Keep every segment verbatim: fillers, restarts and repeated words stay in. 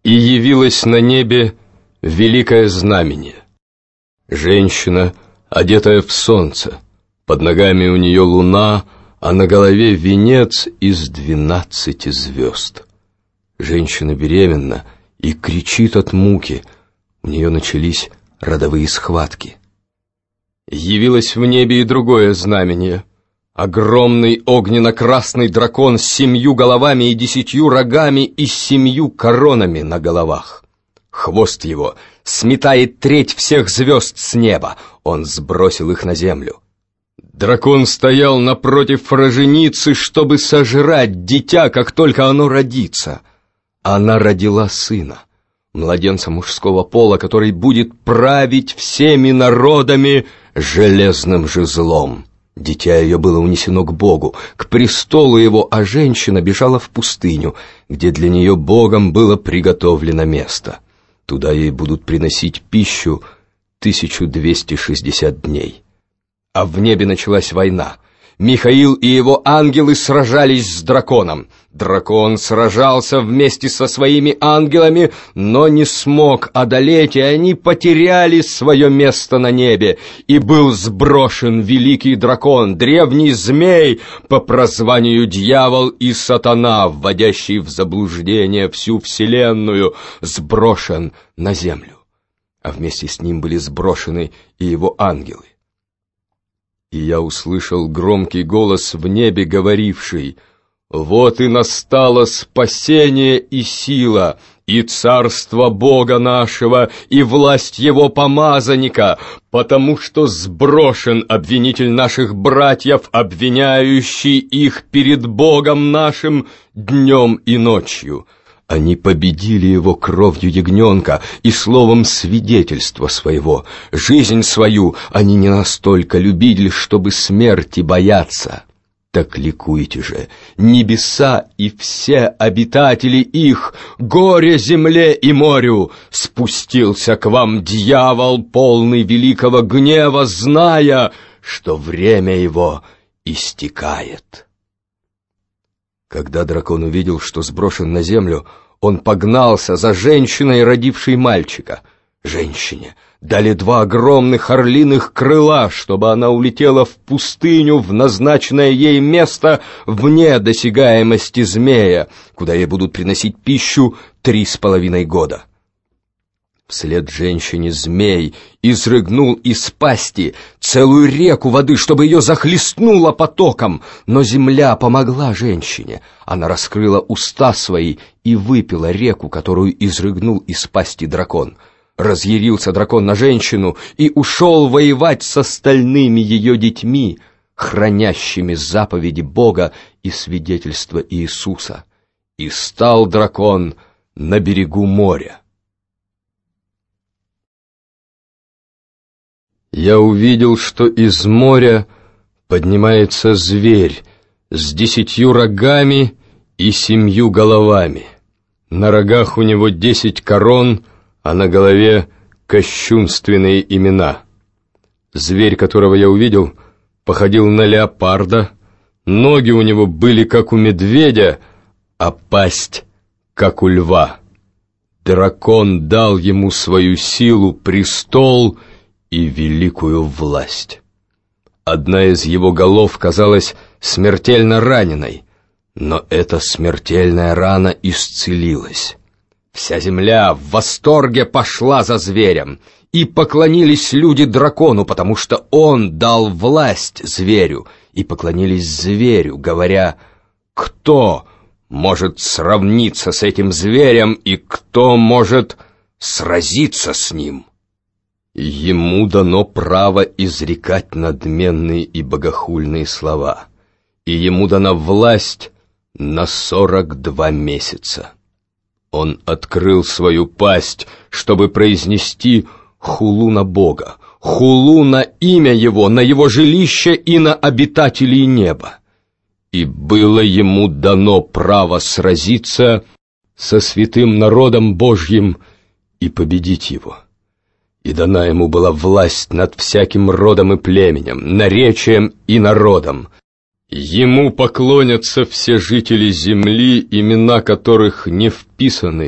И явилось на небе великое знамение. Женщина, одетая в солнце, под ногами у нее луна, а на голове венец из двенадцати звезд. Женщина беременна и кричит от муки, у нее начались родовые схватки. Явилось в небе и другое знамение. Огромный огненно-красный дракон с семью головами и десятью рогами и с семью коронами на головах. Хвост его сметает треть всех звезд с неба, он сбросил их на землю. Дракон стоял напротив роженицы, чтобы сожрать дитя, как только оно родится. Она родила сына, младенца мужского пола, который будет править всеми народами железным жезлом. Дитя ее было унесено к Богу, к престолу его, а женщина бежала в пустыню, где для нее Богом было приготовлено место. Туда ей будут приносить пищу тысячу двести шестьдесят дней. А в небе началась война. Михаил и его ангелы сражались с драконом. Дракон сражался вместе со своими ангелами, но не смог одолеть, и они потеряли свое место на небе. И был сброшен великий дракон, древний змей, по прозванию дьявол и сатана, вводящий в заблуждение всю вселенную, сброшен на землю. А вместе с ним были сброшены и его ангелы. И я услышал громкий голос в небе, говоривший: «Вот и настало спасение и сила, и царство Бога нашего, и власть Его помазанника, потому что сброшен обвинитель наших братьев, обвиняющий их перед Богом нашим днем и ночью». Они победили его кровью ягненка и словом свидетельства своего. Жизнь свою они не настолько любили, чтобы смерти бояться. Так ликуйте же, небеса и все обитатели их, горе земле и морю! Спустился к вам дьявол, полный великого гнева, зная, что время его истекает. Когда дракон увидел, что сброшен на землю, он погнался за женщиной, родившей мальчика. Женщине дали два огромных орлиных крыла, чтобы она улетела в пустыню, в назначенное ей место вне досягаемости змея, куда ей будут приносить пищу три с половиной года. Вслед женщине змей изрыгнул из пасти целую реку воды, чтобы ее захлестнуло потоком, но земля помогла женщине. Она раскрыла уста свои и выпила реку, которую изрыгнул из пасти дракон. Разъярился дракон на женщину и ушел воевать с остальными ее детьми, хранящими заповеди Бога и свидетельство Иисуса. И стал дракон на берегу моря. Я увидел, что из моря поднимается зверь с десятью рогами и семью головами. На рогах у него десять корон, а на голове кощунственные имена. Зверь, которого я увидел, походил на леопарда, ноги у него были как у медведя, а пасть как у льва. Дракон дал ему свою силу, престол и великую власть. Одна из его голов казалась смертельно раненой, но эта смертельная рана исцелилась. Вся земля в восторге пошла за зверем, и поклонились люди дракону, потому что он дал власть зверю, и поклонились зверю, говоря: «Кто может сравниться с этим зверем, и кто может сразиться с ним?» Ему дано право изрекать надменные и богохульные слова, и ему дана власть на сорок два месяца. Он открыл свою пасть, чтобы произнести хулу на Бога, хулу на имя Его, на Его жилище и на обитателей неба. И было ему дано право сразиться со святым народом Божьим и победить его. И дана ему была власть над всяким родом и племенем, наречием и народом. Ему поклонятся все жители земли, имена которых не вписаны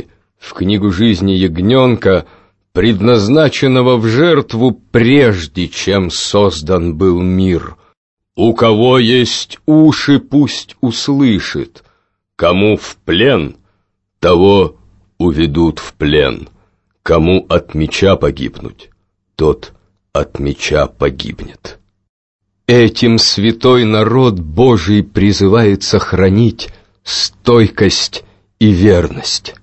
в книгу жизни ягненка, предназначенного в жертву прежде, чем создан был мир. У кого есть уши, пусть услышит. Кому в плен, того уведут в плен. Кому от меча погибнуть, тот от меча погибнет. Этим святой народ Божий призывает сохранить стойкость и верность.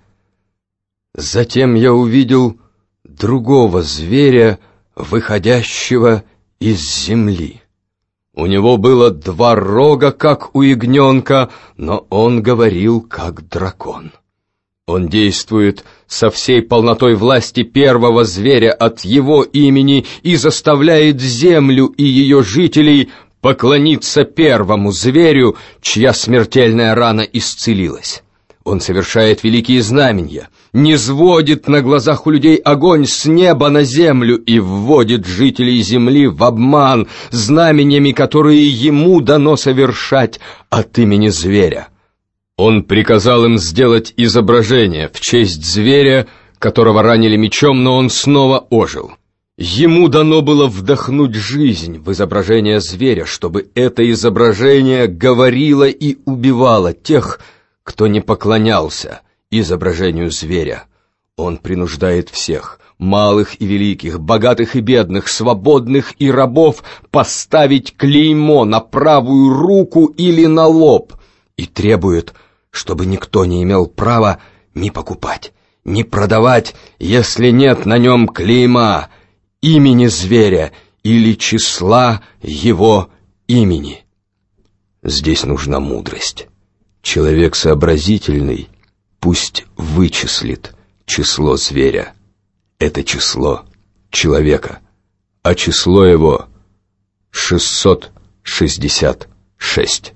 Затем я увидел другого зверя, выходящего из земли. У него было два рога, как у ягненка, но он говорил, как дракон. Он действует со всей полнотой власти первого зверя от его имени и заставляет землю и ее жителей поклониться первому зверю, чья смертельная рана исцелилась. Он совершает великие знамения, низводит на глазах у людей огонь с неба на землю и вводит жителей земли в обман знамениями, которые ему дано совершать от имени зверя. Он приказал им сделать изображение в честь зверя, которого ранили мечом, но он снова ожил. Ему дано было вдохнуть жизнь в изображение зверя, чтобы это изображение говорило и убивало тех, кто не поклонялся изображению зверя. Он принуждает всех, малых и великих, богатых и бедных, свободных и рабов, поставить клеймо на правую руку или на лоб и требует, чтобы никто не имел права ни покупать, ни продавать, если нет на нем клейма, имени зверя или числа его имени. Здесь нужна мудрость. Человек сообразительный пусть вычислит число зверя. Это число человека, а число его шестьсот шестьдесят шесть.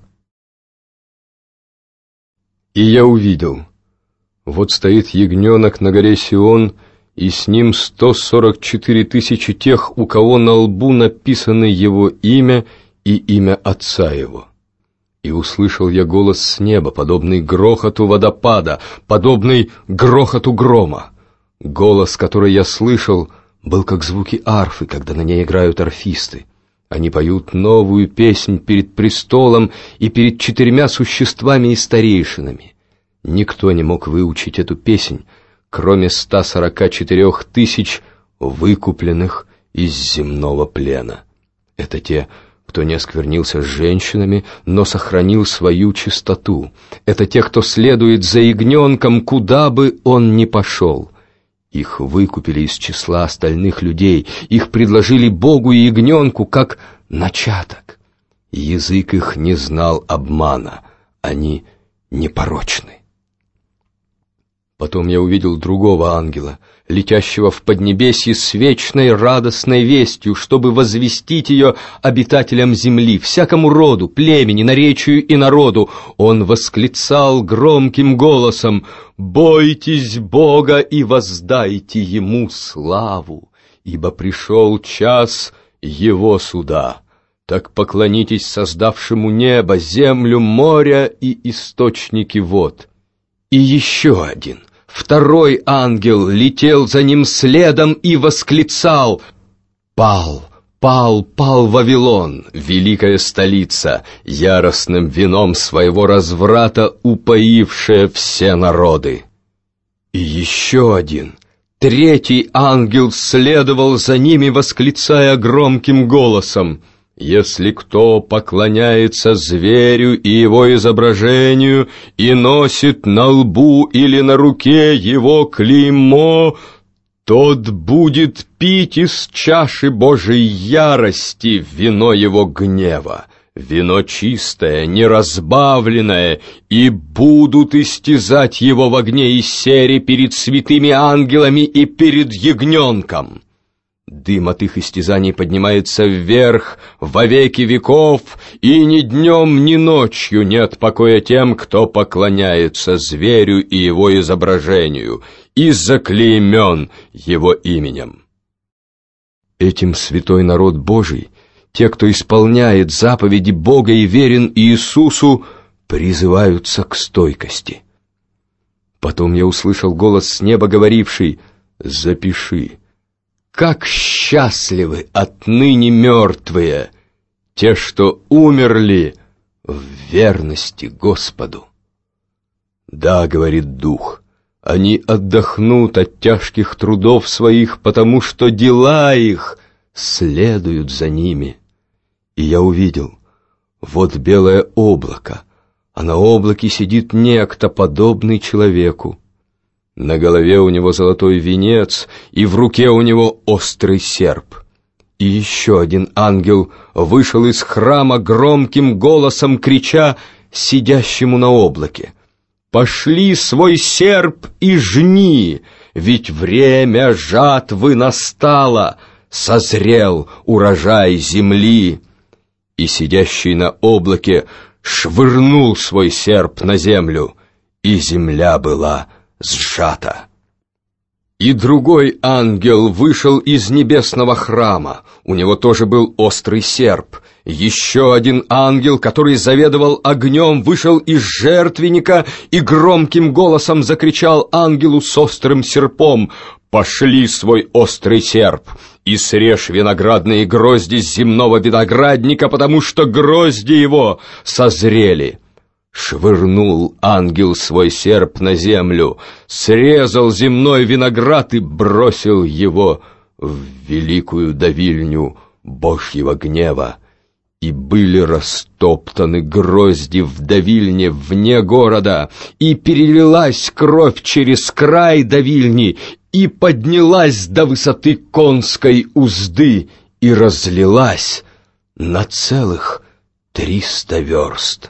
И я увидел, вот стоит ягненок на горе Сион, и с ним сто сорок четыре тысячи тех, у кого на лбу написано его имя и имя отца его. И услышал я голос с неба, подобный грохоту водопада, подобный грохоту грома. Голос, который я слышал, был как звуки арфы, когда на ней играют арфисты. Они поют новую песнь перед престолом и перед четырьмя существами и старейшинами. Никто не мог выучить эту песнь, кроме ста сорока четырех тысяч выкупленных из земного плена. Это те, кто не осквернился с женщинами, но сохранил свою чистоту. Это те, кто следует за ягненком, куда бы он ни пошел. Их выкупили из числа остальных людей, их предложили Богу и ягненку как начаток. Язык их не знал обмана, они непорочны. Потом я увидел другого ангела, летящего в поднебесье с вечной радостной вестью, чтобы возвестить ее обитателям земли, всякому роду, племени, наречию и народу. Он восклицал громким голосом: «Бойтесь Бога и воздайте Ему славу, ибо пришел час Его суда. Так поклонитесь создавшему небо, землю, моря и источники вод». И еще один, второй ангел летел за ним следом и восклицал: «Пал, пал, пал Вавилон, великая столица, яростным вином своего разврата упоившая все народы». И еще один, третий ангел следовал за ними, восклицая громким голосом: «Если кто поклоняется зверю и его изображению и носит на лбу или на руке его клеймо, тот будет пить из чаши Божией ярости вино его гнева, вино чистое, неразбавленное, и будут истязать его в огне и сере перед святыми ангелами и перед ягненком». Дым от их истязаний поднимается вверх во веки веков, и ни днем, ни ночью нет покоя тем, кто поклоняется зверю и его изображению, и заклеймен его именем. Этим святой народ Божий, те, кто исполняет заповеди Бога и верен Иисусу, призываются к стойкости. Потом я услышал голос с неба, говоривший: «Запиши, как счастливы отныне мертвые, те, что умерли в верности Господу». «Да, — говорит Дух, — они отдохнут от тяжких трудов своих, потому что дела их следуют за ними». И я увидел, вот белое облако, а на облаке сидит некто, подобный человеку. На голове у него золотой венец, и в руке у него острый серп. И еще один ангел вышел из храма громким голосом, крича сидящему на облаке: «Пошли свой серп и жни, ведь время жатвы настало, созрел урожай земли». И сидящий на облаке швырнул свой серп на землю, и земля была сжата. И другой ангел вышел из небесного храма, у него тоже был острый серп. Еще один ангел, который заведовал огнем, вышел из жертвенника и громким голосом закричал ангелу с острым серпом: «Пошли свой острый серп и срежь виноградные грозди с земного виноградника, потому что грозди его созрели». Швырнул ангел свой серп на землю, срезал земной виноград и бросил его в великую давильню Божьего гнева. И были растоптаны грозди в давильне вне города, и перелилась кровь через край давильни, и поднялась до высоты конской узды, и разлилась на целых триста верст.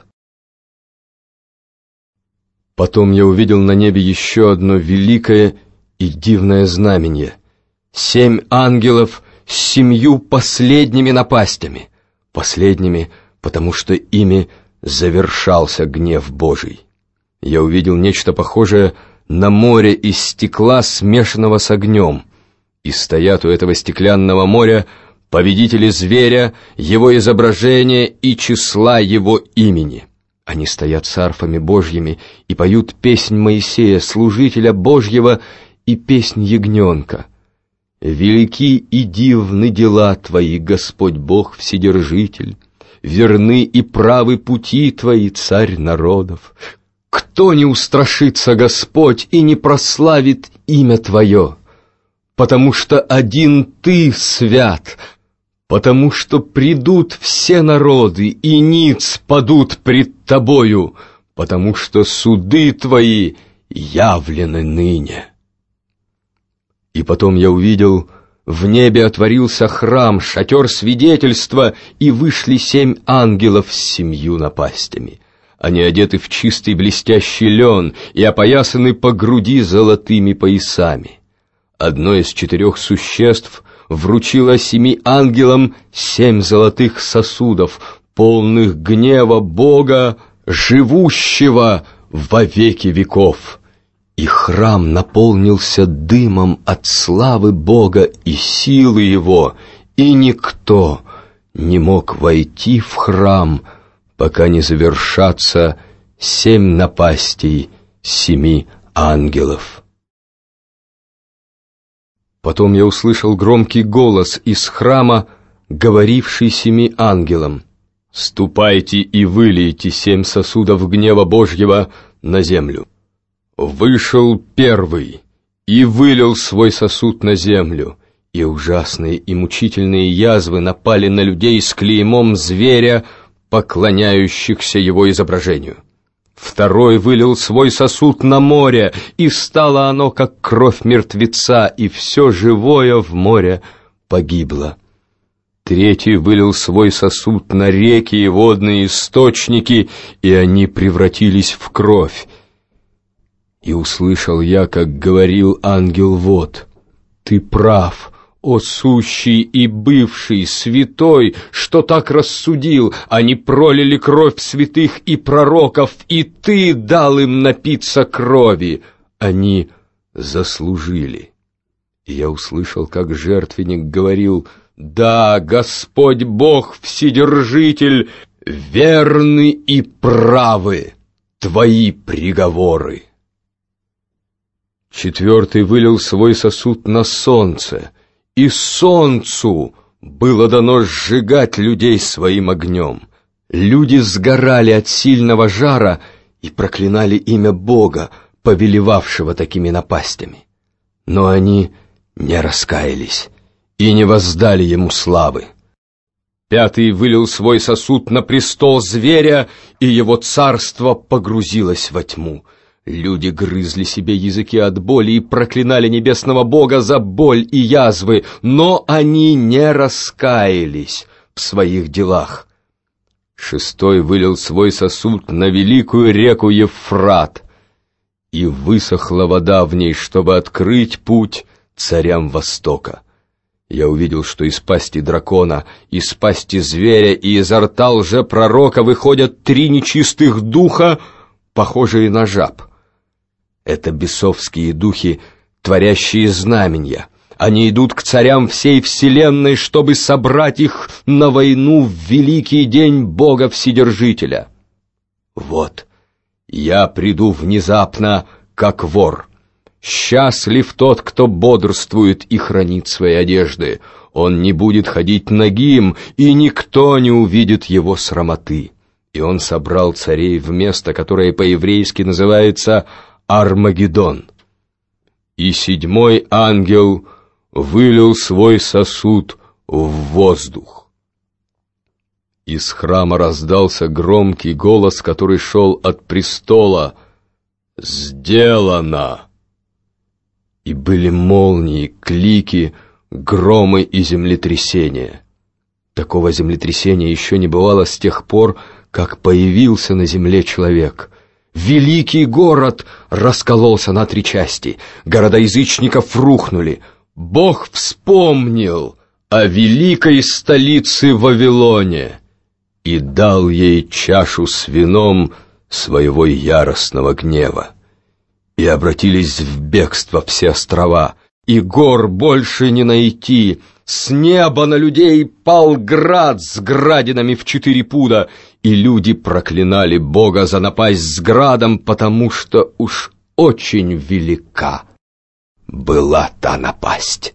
Потом я увидел на небе еще одно великое и дивное знамение: семь ангелов с семью последними напастями, последними, потому что ими завершался гнев Божий. Я увидел нечто похожее на море из стекла, смешанного с огнем, и стоят у этого стеклянного моря победители зверя, его изображения и числа его имени. Они стоят с арфами Божьими и поют песнь Моисея, служителя Божьего, и песнь ягненка. «Велики и дивны дела Твои, Господь Бог Вседержитель, верны и правы пути Твои, Царь народов. Кто не устрашится, Господь, и не прославит имя Твое? Потому что один Ты свят, потому что придут все народы, и ниц падут пред Тобою, потому что суды Твои явлены ныне». И потом я увидел, в небе отворился храм, шатер свидетельства, и вышли семь ангелов с семью напастями. Они одеты в чистый блестящий лен и опоясаны по груди золотыми поясами. Одно из четырех существ вручило семи ангелам семь золотых сосудов, полных гнева Бога, живущего во веки веков. И храм наполнился дымом от славы Бога и силы Его, и никто не мог войти в храм, пока не завершатся семь напастей семи ангелов. Потом я услышал громкий голос из храма, говоривший семи ангелам: «Ступайте и вылейте семь сосудов гнева Божьего на землю». Вышел первый и вылил свой сосуд на землю, и ужасные и мучительные язвы напали на людей с клеймом зверя, поклоняющихся его изображению. Второй вылил свой сосуд на море, и стало оно, как кровь мертвеца, и все живое в море погибло. Третий вылил свой сосуд на реки и водные источники, и они превратились в кровь. И услышал я, как говорил ангел вод: «Ты прав, о сущий и бывший, святой, что так рассудил. Они пролили кровь святых и пророков, и Ты дал им напиться крови. Они заслужили». И я услышал, как жертвенник говорил: «Да, Господь Бог Вседержитель, верны и правы Твои приговоры». Четвертый вылил свой сосуд на солнце, и солнцу было дано сжигать людей своим огнем. Люди сгорали от сильного жара и проклинали имя Бога, повелевавшего такими напастями. Но они не раскаялись и не воздали ему славы. Пятый вылил свой сосуд на престол зверя, и его царство погрузилось во тьму. Люди грызли себе языки от боли и проклинали небесного Бога за боль и язвы, но они не раскаялись в своих делах. Шестой вылил свой сосуд на великую реку Евфрат, и высохла вода в ней, чтобы открыть путь царям Востока. Я увидел, что из пасти дракона, из пасти зверя и изо рта лжепророка выходят три нечистых духа, похожие на жаб. Это бесовские духи, творящие знамения. Они идут к царям всей вселенной, чтобы собрать их на войну в великий день Бога Вседержителя. Вот, я приду внезапно, как вор. Счастлив тот, кто бодрствует и хранит свои одежды. Он не будет ходить нагим, и никто не увидит его срамоты. И он собрал царей в место, которое по-еврейски называется Армагеддон. И седьмой ангел вылил свой сосуд в воздух. Из храма раздался громкий голос, который шел от престола: «Сделано!» И были молнии, клики, громы и землетрясения. Такого землетрясения еще не бывало с тех пор, как появился на земле человек. Великий город раскололся на три части, города язычников рухнули. Бог вспомнил о великой столице Вавилоне и дал ей чашу с вином своего яростного гнева. И обратились в бегство все острова, и гор больше не найти. С неба на людей пал град с градинами в четыре пуда, и люди проклинали Бога за напасть с градом, потому что уж очень велика была та напасть.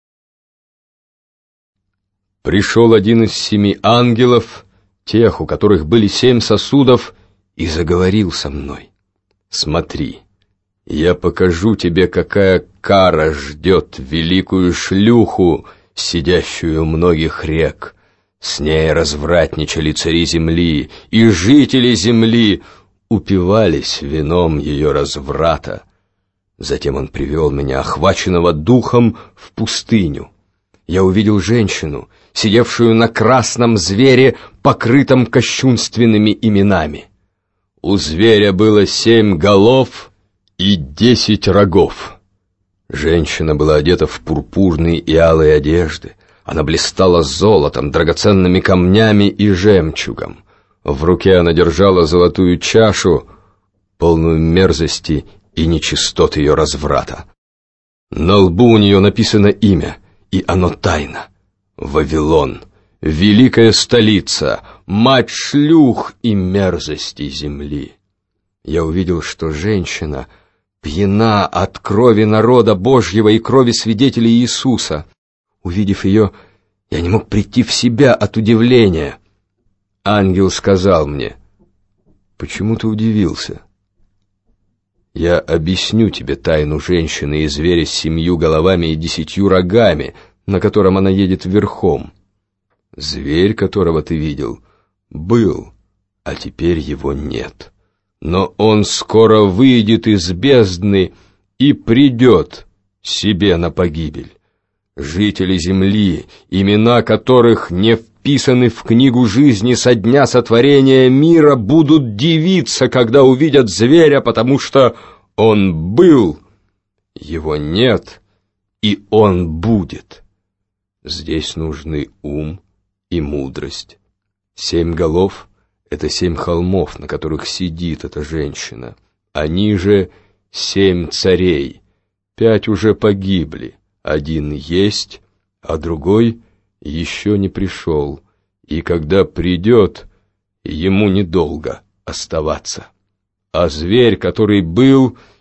Пришел один из семи ангелов, тех, у которых были семь сосудов, и заговорил со мной: «Смотри, я покажу тебе, какая кара ждет великую шлюху, сидящую у многих рек. С ней развратничали цари земли, и жители земли упивались вином ее разврата». Затем он привел меня, охваченного духом, в пустыню. Я увидел женщину, сидевшую на красном звере, покрытом кощунственными именами. У зверя было семь голов и десять рогов. Женщина была одета в пурпурные и алые одежды. Она блистала золотом, драгоценными камнями и жемчугом. В руке она держала золотую чашу, полную мерзости и нечистот ее разврата. На лбу у нее написано имя, и оно тайно: Вавилон, великая столица, мать шлюх и мерзостей земли. Я увидел, что женщина пьяна от крови народа Божьего и крови свидетелей Иисуса. Увидев ее, я не мог прийти в себя от удивления. Ангел сказал мне: «Почему ты удивился? Я объясню тебе тайну женщины и зверя с семью головами и десятью рогами, на котором она едет верхом. Зверь, которого ты видел, был, а теперь его нет. Но он скоро выйдет из бездны и придет себе на погибель. Жители земли, имена которых не вписаны в книгу жизни со дня сотворения мира, будут дивиться, когда увидят зверя, потому что он был, его нет, и он будет. Здесь нужны ум и мудрость. Семь голов — это семь холмов, на которых сидит эта женщина. Они же семь царей. Пять уже погибли, один есть, а другой еще не пришел, и когда придет, ему недолго оставаться. А зверь, который был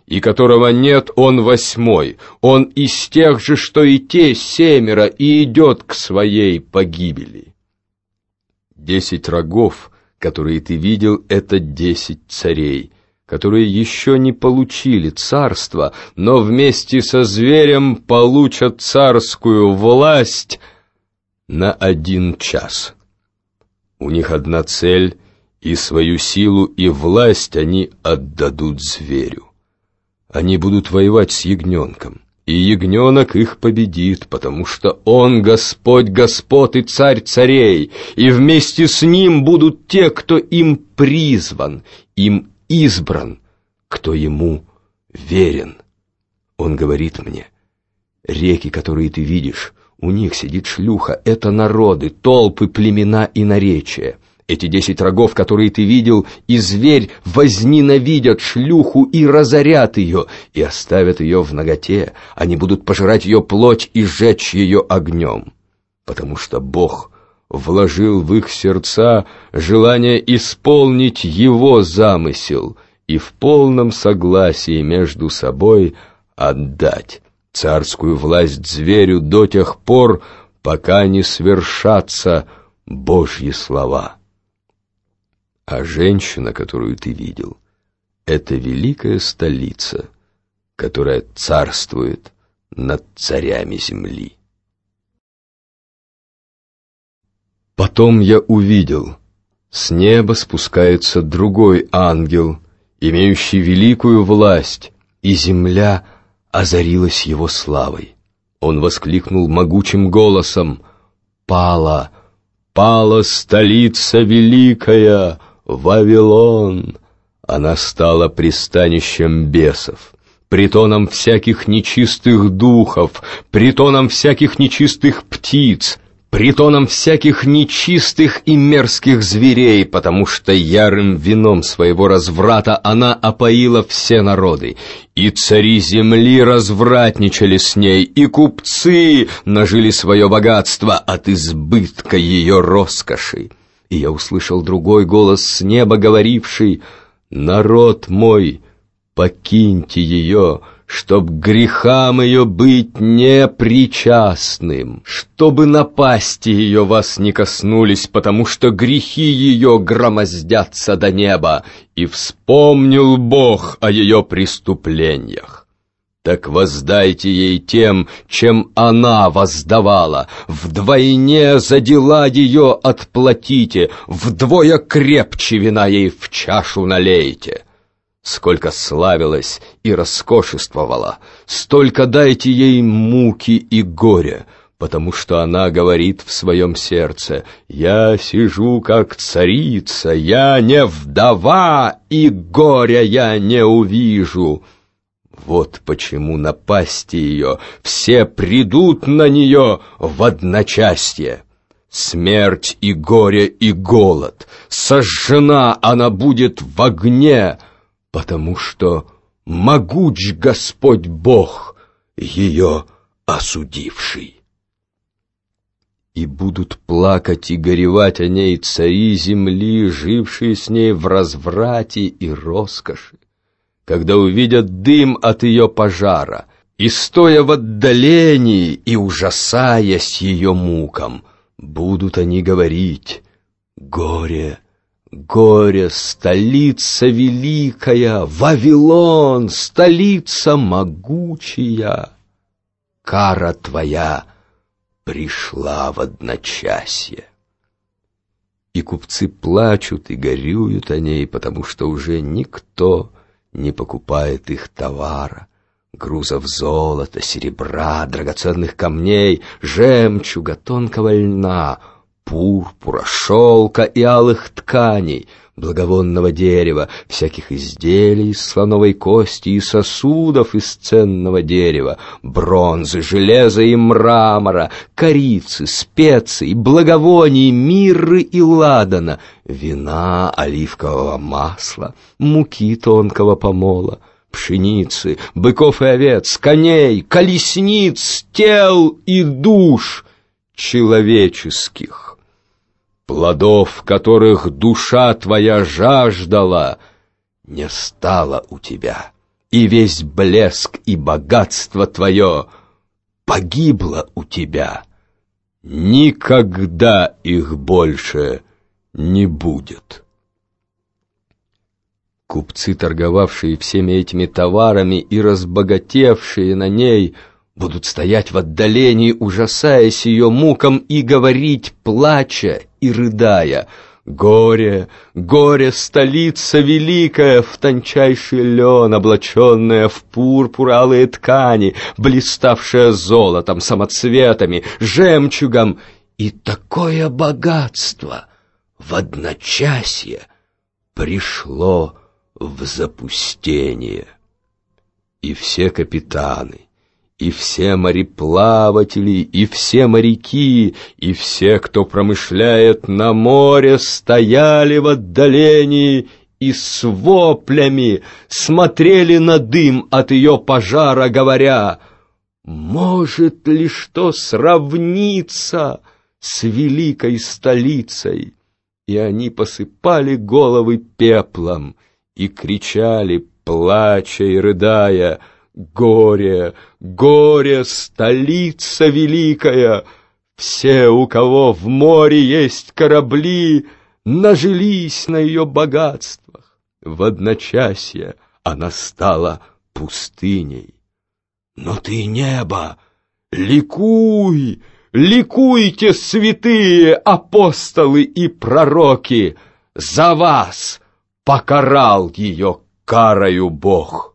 и которого нет, он восьмой. Он из тех же, что и те семеро, и идет к своей погибели. Десять рогов, которые ты видел, это десять царей, которые еще не получили царство, но вместе со зверем получат царскую власть на один час. У них одна цель, и свою силу и власть они отдадут зверю. Они будут воевать с ягненком, и ягненок их победит, потому что он Господь господ и царь царей, и вместе с ним будут те, кто им призван, им избран, кто ему верен. Он говорит мне: реки, которые ты видишь, у них сидит шлюха, это народы, толпы, племена и наречия. Эти десять рогов, которые ты видел, и зверь возненавидят шлюху и разорят ее, и оставят ее в наготе. Они будут пожирать ее плоть и сжечь ее огнем, потому что Бог вложил в их сердца желание исполнить его замысел и в полном согласии между собой отдать царскую власть зверю до тех пор, пока не свершатся Божьи слова. А женщина, которую ты видел, это великая столица, которая царствует над царями земли. Потом я увидел, с неба спускается другой ангел, имеющий великую власть, и земля озарилась его славой. Он воскликнул могучим голосом: «Пала, пала столица великая, Вавилон! Она стала пристанищем бесов, притоном всяких нечистых духов, притоном всяких нечистых птиц, притоном всяких нечистых и мерзких зверей, потому что ярым вином своего разврата она опоила все народы, и цари земли развратничали с ней, и купцы нажили свое богатство от избытка ее роскоши. И я услышал другой голос с неба, говоривший: «Народ мой, покиньте ее, чтоб грехам ее быть непричастным, чтобы напасти ее вас не коснулись, потому что грехи ее громоздятся до неба, и вспомнил Бог о ее преступлениях. Так воздайте ей тем, чем она воздавала, вдвойне за дела ее отплатите, вдвое крепче вина ей в чашу налейте. Сколько славилась и роскошествовала, столько дайте ей муки и горя, потому что она говорит в своем сердце: я сижу как царица, я не вдова, и горя я не увижу. Вот почему напасти ее все придут на нее в одночасье. Смерть и горе и голод, сожжена она будет в огне, потому что могуч Господь Бог, ее осудивший. И будут плакать и горевать о ней цари земли, жившие с ней в разврате и роскоши, когда увидят дым от ее пожара, и, стоя в отдалении и ужасаясь ее мукам, будут они говорить: горе, горе, столица великая, Вавилон, столица могучая, кара твоя пришла в одночасье. И купцы плачут и горюют о ней, потому что уже никто не покупает их товара, грузов золота, серебра, драгоценных камней, жемчуга, тонкого льна, пурпура, шелка и алых тканей, благовонного дерева, всяких изделий из слоновой кости и сосудов из ценного дерева, бронзы, железа и мрамора, корицы, специй, благовоний, мирры и ладана, вина, оливкового масла, муки тонкого помола, пшеницы, быков и овец, коней, колесниц, тел и душ человеческих. Плодов, которых душа твоя жаждала, не стало у тебя, и весь блеск и богатство твое погибло у тебя. Никогда их больше не будет. Купцы, торговавшие всеми этими товарами и разбогатевшие на ней, будут стоять в отдалении, ужасаясь ее мукам, и говорить, плача и рыдая: «Горе, горе, столица великая, в тончайший лен, облаченная в пурпур алые ткани, блиставшая золотом, самоцветами, жемчугом, и такое богатство в одночасье пришло в запустение». И все капитаны, и все мореплаватели, и все моряки, и все, кто промышляет на море, стояли в отдалении и с воплями смотрели на дым от ее пожара, говоря: «Может ли что сравниться с великой столицей?» И они посыпали головы пеплом и кричали, плача и рыдая: «Горе, горе, столица великая! Все, у кого в море есть корабли, нажились на ее богатствах. В одночасье она стала пустыней. Но ты, небо, ликуй, ликуйте, святые апостолы и пророки! За вас покарал ее карою Бог».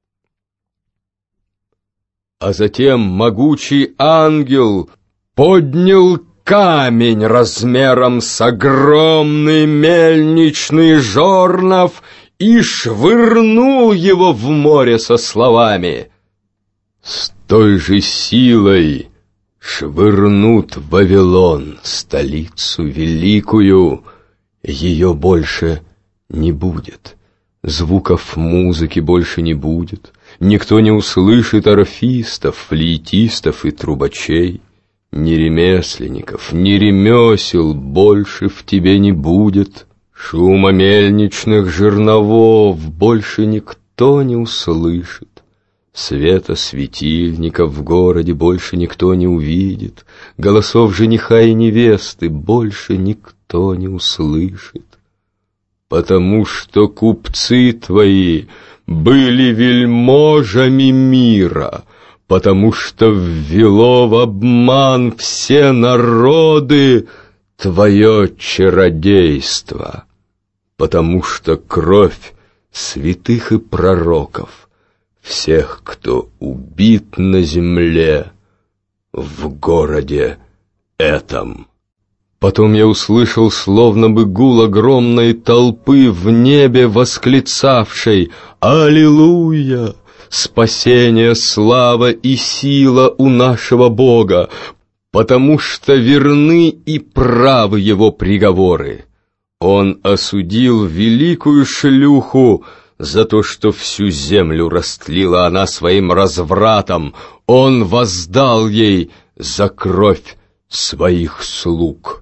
А затем могучий ангел поднял камень размером с огромный мельничный жорнов и швырнул его в море со словами: «С той же силой швырнут в Вавилон, столицу великую, ее больше не будет, звуков музыки больше не будет, никто не услышит арфистов, флейтистов и трубачей, ни ремесленников, ни ремесел больше в тебе не будет, шума мельничных жерновов больше никто не услышит, света светильников в городе больше никто не увидит, голосов жениха и невесты больше никто не услышит, потому что купцы твои были вельможами мира, потому что ввело в обман все народы твое чародейство, потому что кровь святых и пророков, всех, кто убит на земле, в городе этом». Потом я услышал словно бы гул огромной толпы в небе, восклицавшей: «Аллилуйя! Спасение, слава и сила у нашего Бога, потому что верны и правы его приговоры. Он осудил великую шлюху за то, что всю землю растлила она своим развратом. Он воздал ей за кровь своих слуг».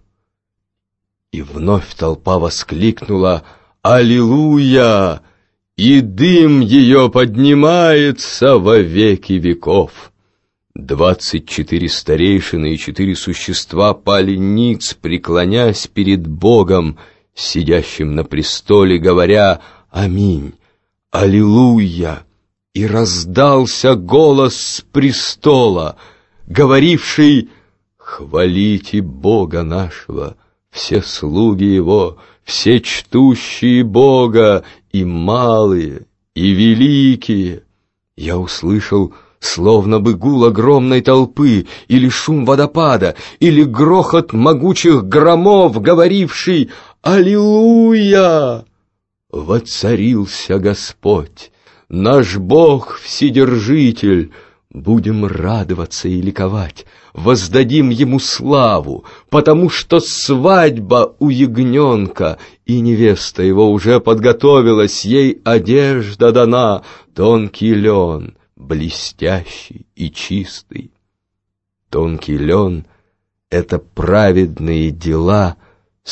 И вновь толпа воскликнула: «Аллилуйя! И дым ее поднимается во веки веков». Двадцать четыре старейшины и четыре существа пали ниц, преклонясь перед Богом, сидящим на престоле, говоря: «Аминь! Аллилуйя!» И раздался голос с престола, говоривший: «Хвалите Бога нашего, все слуги Его, все чтущие Бога, и малые, и великие». Я услышал словно бы гул огромной толпы, или шум водопада, или грохот могучих громов, говоривший: «Аллилуйя! Воцарился Господь, наш Бог Вседержитель, будем радоваться и ликовать, воздадим Ему славу, потому что свадьба у ягненка, и невеста его уже подготовилась, ей одежда дана, тонкий лен, блестящий и чистый». Тонкий лен — это праведные дела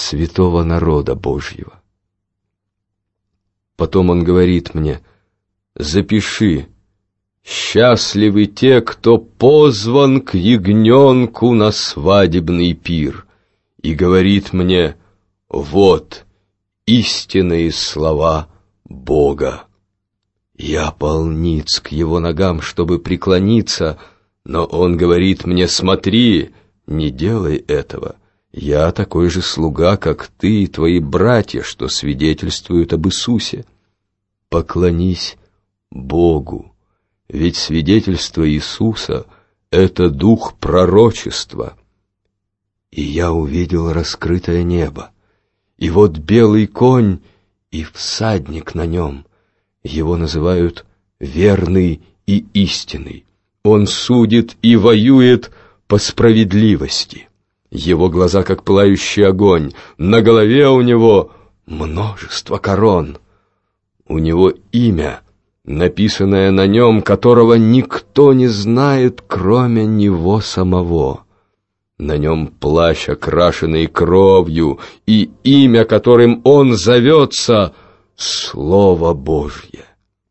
святого народа Божьего. Потом он говорит мне: запиши: счастливы те, кто позван к ягненку на свадебный пир. И говорит мне: вот истинные слова Бога. Я пал ниц к его ногам, чтобы преклониться, но он говорит мне: смотри, не делай этого. Я такой же слуга, как ты и твои братья, что свидетельствуют об Иисусе. Поклонись Богу, ведь свидетельство Иисуса — это дух пророчества. И я увидел раскрытое небо, и вот белый конь и всадник на нем. Его называют верный и истинный. Он судит и воюет по справедливости. Его глаза, как пылающий огонь, на голове у него множество корон. У него имя, написанное на нем, которого никто не знает, кроме него самого. На нем плащ, окрашенный кровью, и имя, которым он зовется — Слово Божье.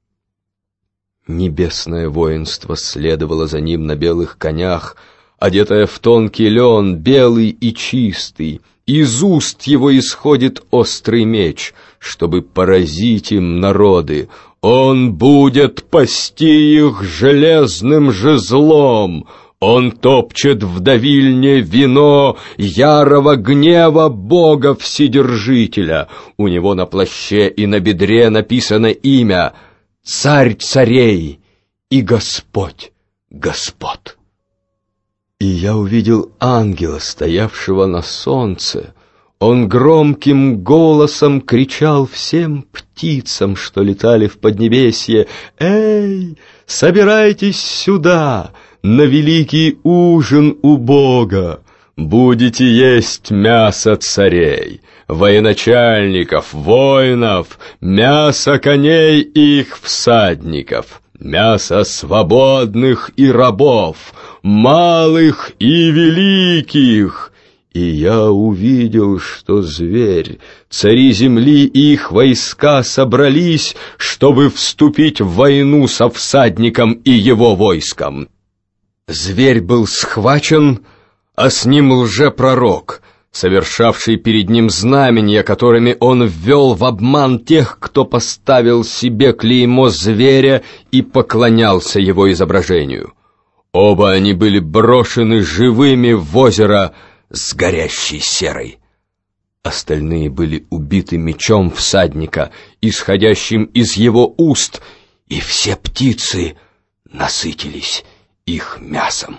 Небесное воинство следовало за ним на белых конях, одетое в тонкий лен, белый и чистый. Из уст его исходит острый меч, чтобы поразить им народы. Он будет пасти их железным жезлом. Он топчет в давильне вино ярого гнева Бога Вседержителя. У него на плаще и на бедре написано имя — Царь царей и Господь господ. И я увидел ангела, стоявшего на солнце. Он громким голосом кричал всем птицам, что летали в поднебесье: «Эй, собирайтесь сюда на великий ужин у Бога! Будете есть мясо царей, военачальников, воинов, мясо коней и их всадников, мясо свободных и рабов, малых и великих». И я увидел, что зверь, цари земли и их войска собрались, чтобы вступить в войну со всадником и его войском. Зверь был схвачен, а с ним лжепророк, совершавший перед ним знамения, которыми он ввел в обман тех, кто поставил себе клеймо зверя и поклонялся его изображению. Оба они были брошены живыми в озеро с горящей серой. Остальные были убиты мечом всадника, исходящим из его уст, и все птицы насытились их мясом.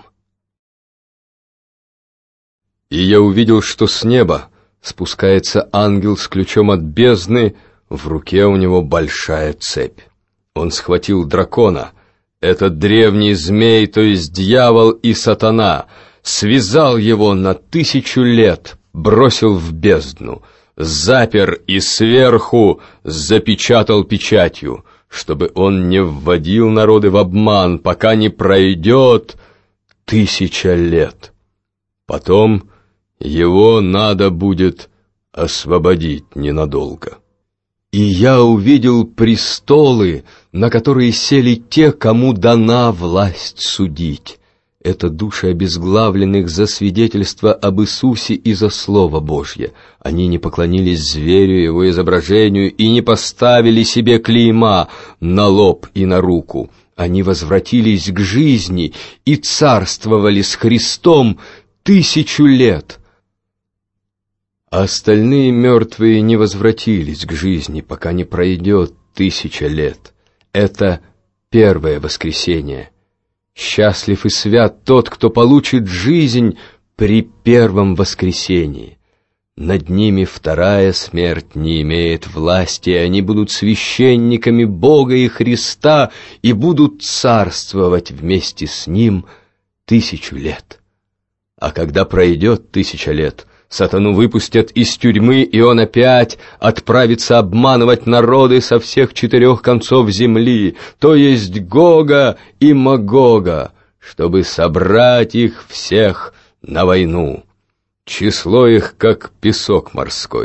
И я увидел, что с неба спускается ангел с ключом от бездны, в руке у него большая цепь. Он схватил дракона, этот древний змей, то есть дьявол и сатана, связал его на тысячу лет, бросил в бездну, запер и сверху запечатал печатью, чтобы он не вводил народы в обман, пока не пройдет тысяча лет. Потом его надо будет освободить ненадолго. И я увидел престолы, на которые сели те, кому дана власть судить. Это души обезглавленных за свидетельство об Иисусе и за Слово Божье. Они не поклонились зверю, его изображению, и не поставили себе клейма на лоб и на руку. Они возвратились к жизни и царствовали с Христом тысячу лет. А остальные мертвые не возвратились к жизни, пока не пройдет тысяча лет. Это первое воскресение. Счастлив и свят тот, кто получит жизнь при первом воскресении. Над ними вторая смерть не имеет власти, и они будут священниками Бога и Христа и будут царствовать вместе с Ним тысячу лет. А когда пройдет тысяча лет, сатану выпустят из тюрьмы, и он опять отправится обманывать народы со всех четырех концов земли, то есть Гога и Магога, чтобы собрать их всех на войну. Число их, как песок морской.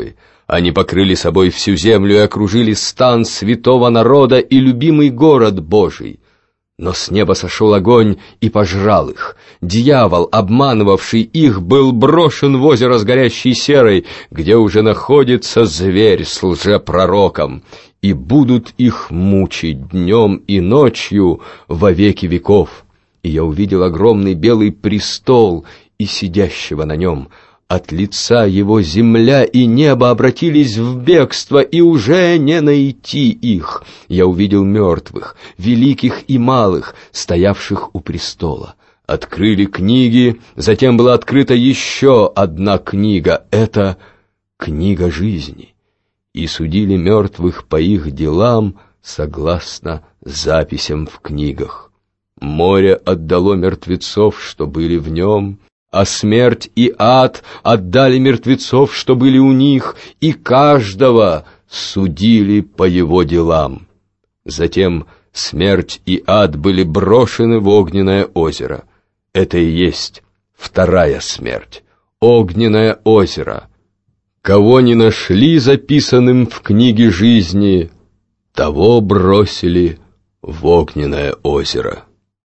Они покрыли собой всю землю и окружили стан святого народа и любимый город Божий. Но с неба сошел огонь и пожрал их. Дьявол, обманывавший их, был брошен в озеро с горящей серой, где уже находится зверь с лжепророком, и будут их мучить днем и ночью во веки веков. И я увидел огромный белый престол и сидящего на нем. От лица его земля и небо обратились в бегство, и уже не найти их. Я увидел мертвых, великих и малых, стоявших у престола. Открыли книги, затем была открыта еще одна книга. Это книга жизни. И судили мертвых по их делам согласно записям в книгах. Море отдало мертвецов, что были в нем, а смерть и ад отдали мертвецов, что были у них, и каждого судили по его делам. Затем смерть и ад были брошены в огненное озеро. Это и есть вторая смерть, огненное озеро. Кого не нашли записанным в книге жизни, того бросили в огненное озеро.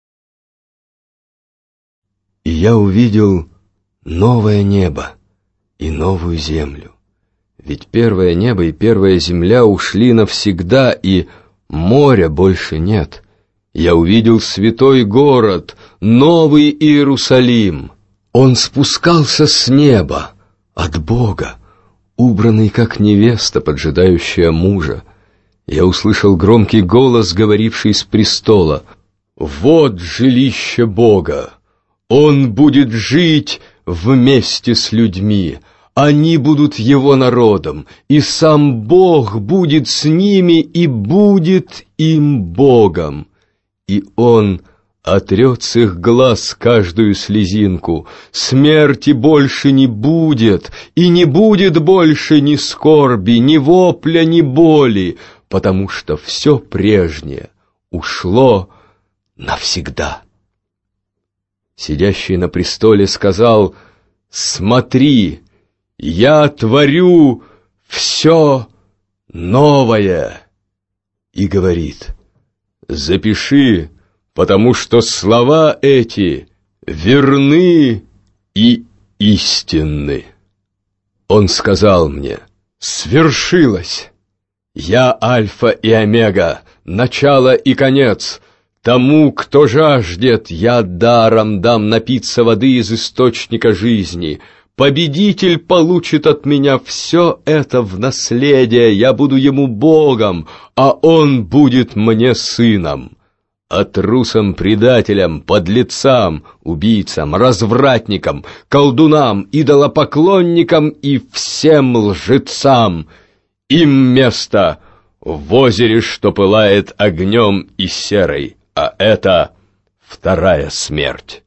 И я увидел новое небо и новую землю. Ведь первое небо и первая земля ушли навсегда, и моря больше нет. Я увидел святой город, новый Иерусалим. Он спускался с неба, от Бога, убранный как невеста, поджидающая мужа. Я услышал громкий голос, говоривший с престола: «Вот жилище Бога! Он будет жить вместе с людьми, они будут его народом, и сам Бог будет с ними и будет им Богом. И Он отрет с их глаз каждую слезинку, смерти больше не будет, и не будет больше ни скорби, ни вопля, ни боли, потому что все прежнее ушло навсегда». Сидящий на престоле сказал: «Смотри, я творю все новое». И говорит: «Запиши, потому что слова эти верны и истинны». Он сказал мне: «Свершилось! Я Альфа и Омега, начало и конец. Тому, кто жаждет, я даром дам напиться воды из источника жизни. Победитель получит от меня все это в наследие, я буду ему Богом, а он будет мне сыном. А трусам, предателям, подлецам, убийцам, развратникам, колдунам, идолопоклонникам и всем лжецам им место в озере, что пылает огнем и серой. А это вторая смерть».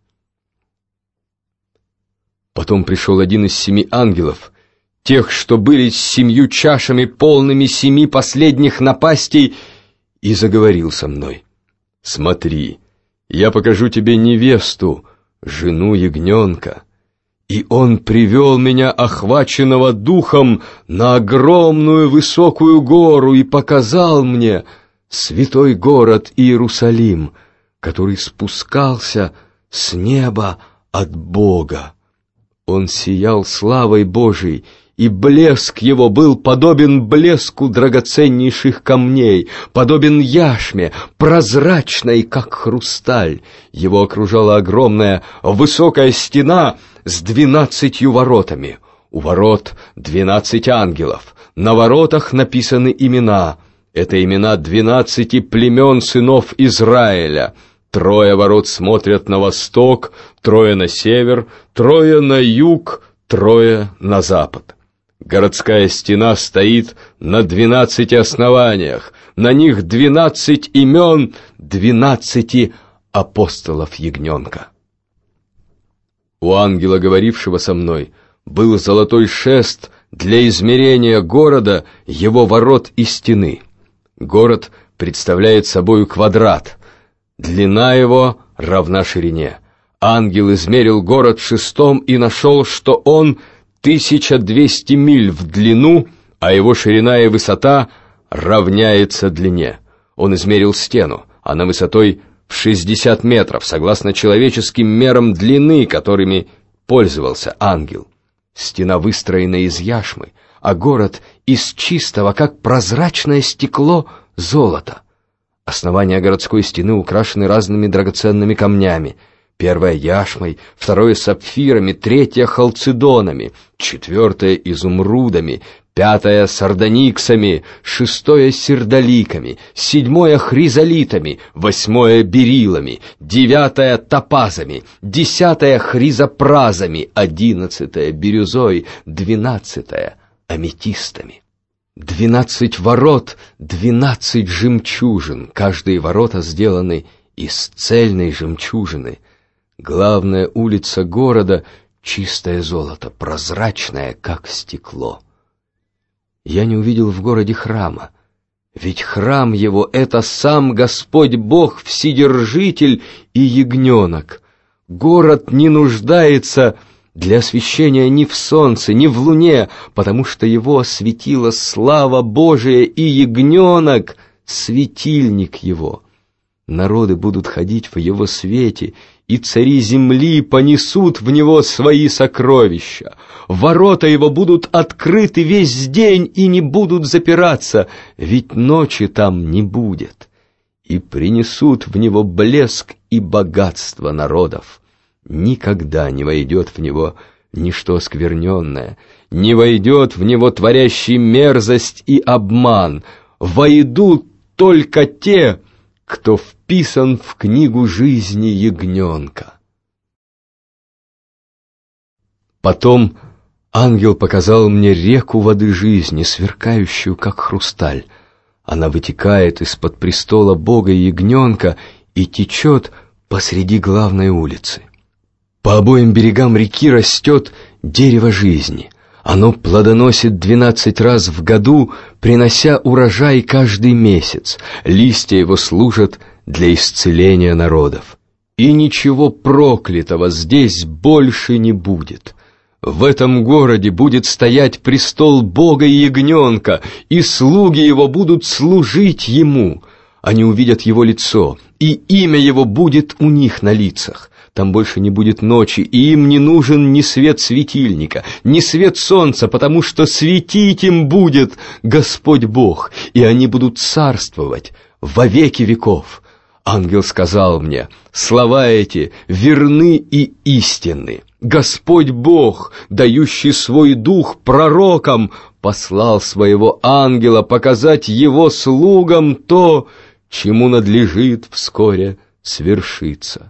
Потом пришел один из семи ангелов, тех, что были с семью чашами, полными семи последних напастей, и заговорил со мной: «Смотри, я покажу тебе невесту, жену ягненка». И он привел меня, охваченного духом, на огромную высокую гору и показал мне святой город Иерусалим, который спускался с неба от Бога. Он сиял славой Божией, и блеск его был подобен блеску драгоценнейших камней, подобен яшме, прозрачной, как хрусталь. Его окружала огромная высокая стена с двенадцатью воротами. У ворот двенадцать ангелов, на воротах написаны имена. Это имена двенадцати племен сынов Израиля. Трое ворот смотрят на восток, трое на север, трое на юг, трое на запад. Городская стена стоит на двенадцати основаниях, на них двенадцать имен двенадцати апостолов ягненка. У ангела, говорившего со мной, был золотой шест для измерения города, его ворот и стены. Город представляет собою квадрат, длина его равна ширине. Ангел измерил город шестом и нашел, что он тысяча двести миль в длину, а его ширина и высота равняется длине. Он измерил стену, она высотой в шестьдесят метров, согласно человеческим мерам длины, которыми пользовался ангел. Стена выстроена из яшмы, а город из чистого, как прозрачное стекло, золота. Основания городской стены украшены разными драгоценными камнями. Первое яшмой, второе сапфирами, третье халцедонами, четвертое изумрудами, пятое сардониксами, шестое сердоликами, седьмое хризолитами, восьмое берилами, девятое топазами, десятое хризопразами, одиннадцатое бирюзой, двенадцатое аметистами. Двенадцать ворот, двенадцать жемчужин, каждые ворота сделаны из цельной жемчужины. Главная улица города — чистое золото, прозрачное, как стекло. Я не увидел в городе храма, ведь храм его — это сам Господь Бог, Вседержитель и Ягненок. Город не нуждается для освещения ни в солнце, ни в луне, потому что его осветила слава Божия и Ягненок, светильник его. Народы будут ходить в его свете, и цари земли понесут в него свои сокровища. Ворота его будут открыты весь день и не будут запираться, ведь ночи там не будет. И принесут в него блеск и богатство народов. Никогда не войдет в него ничто оскверненное, не войдет в него творящий мерзость и обман. Войдут только те, кто вписан в книгу жизни Ягненка. Потом ангел показал мне реку воды жизни, сверкающую, как хрусталь. Она вытекает из-под престола Бога и Ягненка и течет посреди главной улицы. По обоим берегам реки растет дерево жизни. Оно плодоносит двенадцать раз в году, принося урожай каждый месяц. Листья его служат для исцеления народов. И ничего проклятого здесь больше не будет. В этом городе будет стоять престол Бога и Ягненка, и слуги его будут служить ему. Они увидят его лицо, и имя его будет у них на лицах. Там больше не будет ночи, и им не нужен ни свет светильника, ни свет солнца, потому что светить им будет Господь Бог, и они будут царствовать во веки веков. Ангел сказал мне: слова эти верны и истинны. Господь Бог, дающий свой дух пророкам, послал своего ангела показать его слугам то, чему надлежит вскоре свершиться.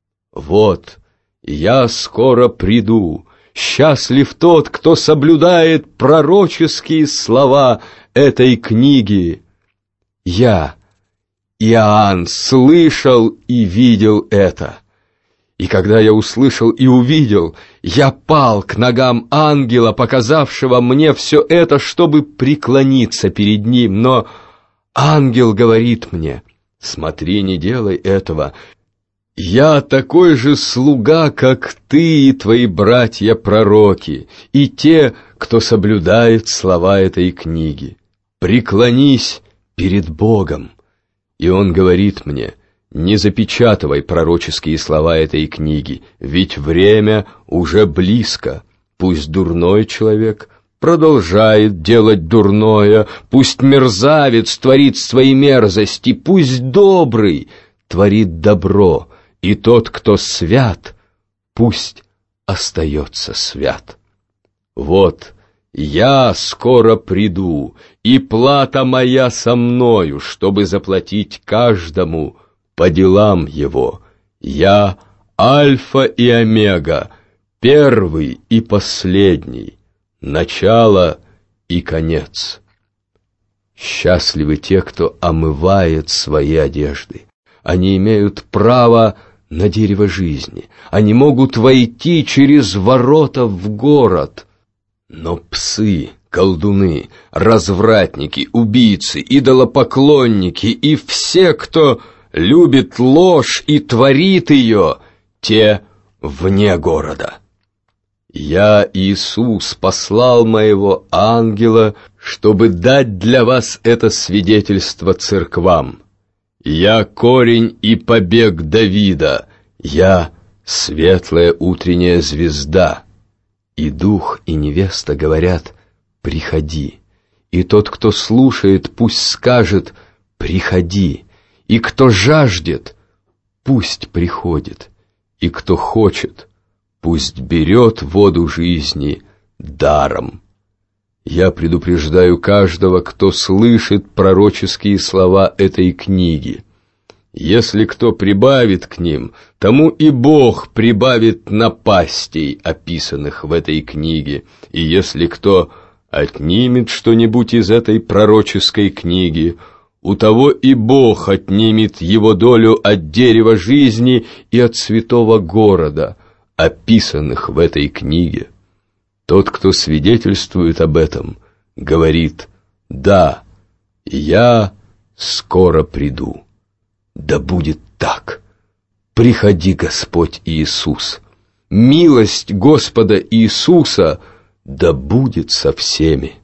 Вот, я скоро приду, счастлив тот, кто соблюдает пророческие слова этой книги. Я, Иоанн, слышал и видел это. И когда я услышал и увидел, я пал к ногам ангела, показавшего мне все это, чтобы преклониться перед ним. Но ангел говорит мне: смотри, не делай этого. Я такой же слуга, как ты и твои братья-пророки, и те, кто соблюдает слова этой книги. Преклонись перед Богом. И он говорит мне: не запечатывай пророческие слова этой книги, ведь время уже близко. Пусть дурной человек продолжает делать дурное, пусть мерзавец творит свои мерзости, пусть добрый творит добро, и тот, кто свят, пусть остается свят. Вот я скоро приду, и плата моя со мною, чтобы заплатить каждому по делам его. Я Альфа и Омега, первый и последний, начало и конец. Счастливы те, кто омывает свои одежды. Они имеют право на дерево жизни. Они могут войти через ворота в город. Но псы, колдуны, развратники, убийцы, идолопоклонники и все, кто любит ложь и творит ее, те вне города. Я, Иисус, послал моего ангела, чтобы дать для вас это свидетельство церквам. Я корень и побег Давида, я светлая утренняя звезда. И дух, и невеста говорят: приходи. И тот, кто слушает, пусть скажет: приходи. И кто жаждет, пусть приходит. И кто хочет, пусть берет воду жизни даром. Я предупреждаю каждого, кто слышит пророческие слова этой книги. Если кто прибавит к ним, тому и Бог прибавит напастей, описанных в этой книге. И если кто отнимет что-нибудь из этой пророческой книги, у того и Бог отнимет его долю от дерева жизни и от святого города, описанных в этой книге. Тот, кто свидетельствует об этом, говорит: да, я скоро приду. Да будет так. Приходи, Господь Иисус. Милость Господа Иисуса да будет со всеми.